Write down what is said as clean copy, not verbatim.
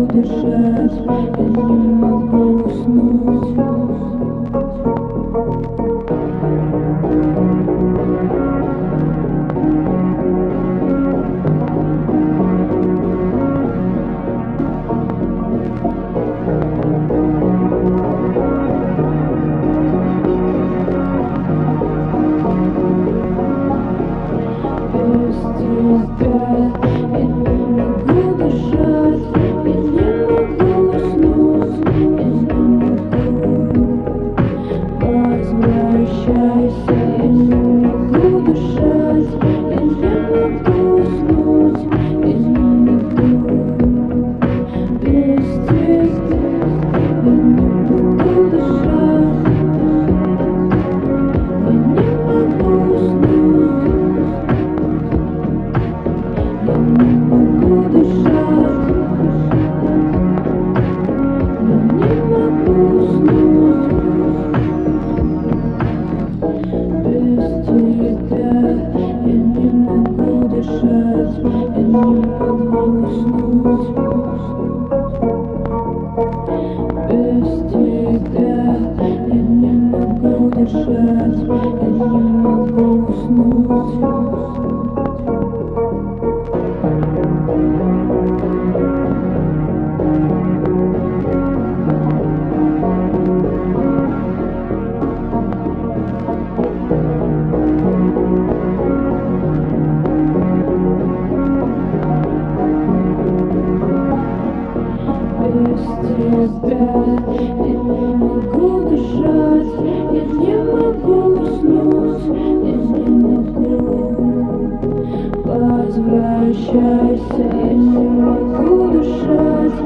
могу дышать, я не могу уснуть. Без тебя я не могу дышать, я не могу уснуть, я не могу. Возвращайся, я не могу дышать, я не могу уснуть, я не могу. Без тебя я не могу дышать, я не могу уснуть. Я не могу дышать, я не могу уснуть. Без тебя я не могу дышать, я не могу уснуть. Без тебя я не могу дышать, я не могу уснуть. Без тебя я не могу дышать, я не могу уснуть, я не могу. Возвращайся, я не могу дышать,